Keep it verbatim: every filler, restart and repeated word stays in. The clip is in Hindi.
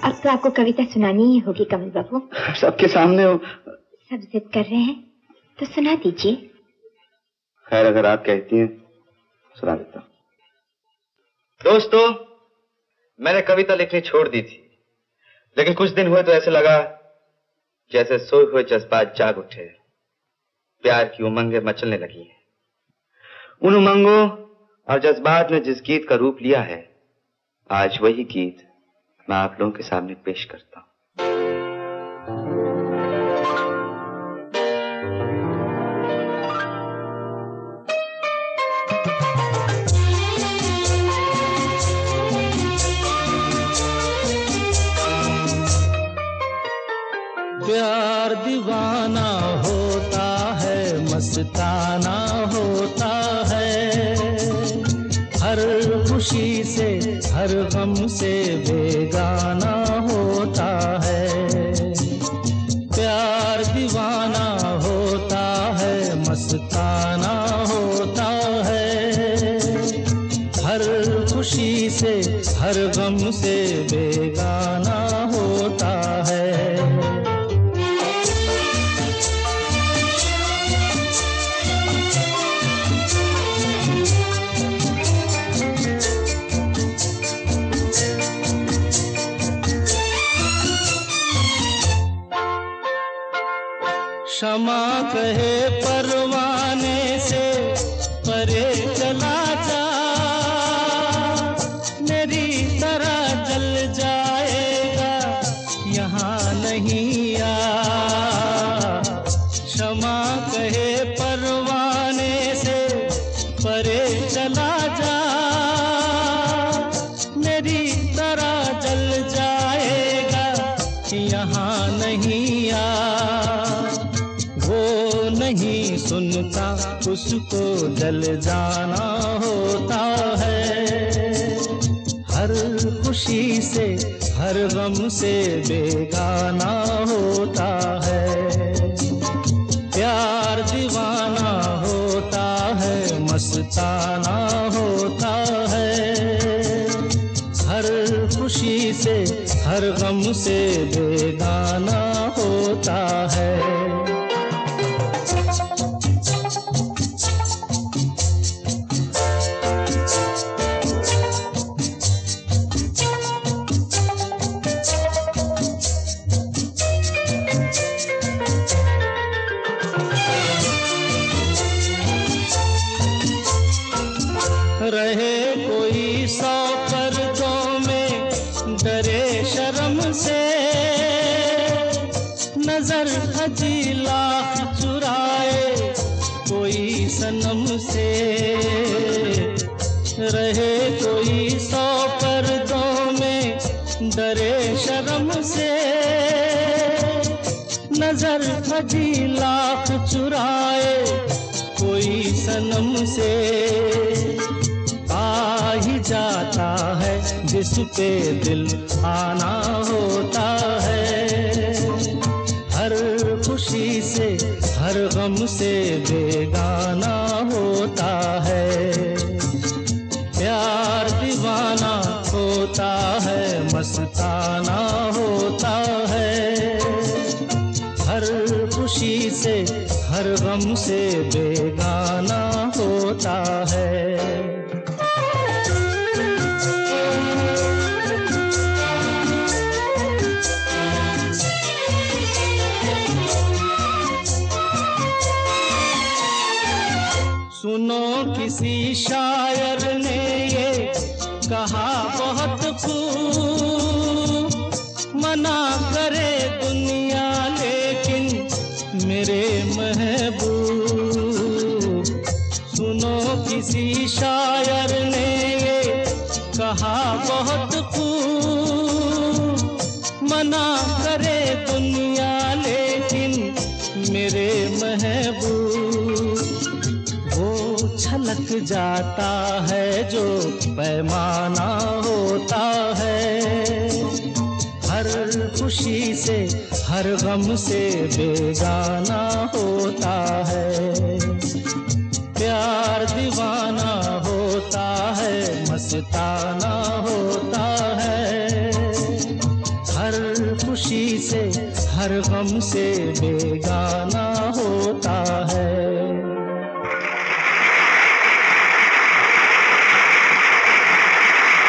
अब तो आपको कविता सुनानी ही होगी कमल बाबू। सबके सामने हो। सब जिद कर रहे हैं तो सुना दीजिए। खैर, अगर आप कहती हैं सुना देता हूं। दोस्तों, मैंने कविता लिखनी छोड़ दी थी, लेकिन कुछ दिन हुए तो ऐसे लगा जैसे सोए हुए जज्बात जाग उठे, प्यार की उमंगें मचलने लगी हैं। उन उमंगों और जज्बात ने जिस गीत का रूप लिया है, आज वही गीत मैं आप लोगों के सामने पेश करता हूं। प्यार दीवाना होता है, मस्ताना होता है, हर खुशी से हर गम से बेगाना होता है। प्यार दीवाना होता है, मस्ताना होता है, हर खुशी से हर गम से बेगाना होता है। क्षमा कहे परवाने से परे चला जा, मेरी तरह जल जाएगा यहाँ नहीं आ। क्षमा कहे परवाने से परे चला जा, मेरी तरह जल जाएगा यहाँ नहीं आ। वो नहीं सुनता, उसको जल जाना होता है, हर खुशी से हर गम से बेगाना होता है। प्यार दीवाना होता है, मस्ताना होता है, हर खुशी से हर गम से बेगाना होता है। रहे कोई सौ पर्दों में डरे शर्म से, नजर हजी लाख चुराए कोई सनम से। रहे कोई सौ पर्दों में डरे शर्म से, नजर हजी लाख चुराए कोई सनम से। आ ही जाता है जिस पे दिल आना होता है, हर खुशी से हर गम से बेगाना होता है। प्यार दीवाना होता है, मस्ताना होता है, हर खुशी से हर गम से बेगाना होता है। सुनो किसी शायर ने ये कहा बहुत खूब, मना करे दुनिया लेकिन मेरे महबूब। सुनो किसी शायर ने ये कहा बहुत खूब, मना करे दुनिया लेकिन मेरे महबूब। छलक जाता है जो पैमाना होता है, हर खुशी से हर गम से बेगाना होता है। प्यार दीवाना होता है, मस्ताना होता है, हर गम से बेगाना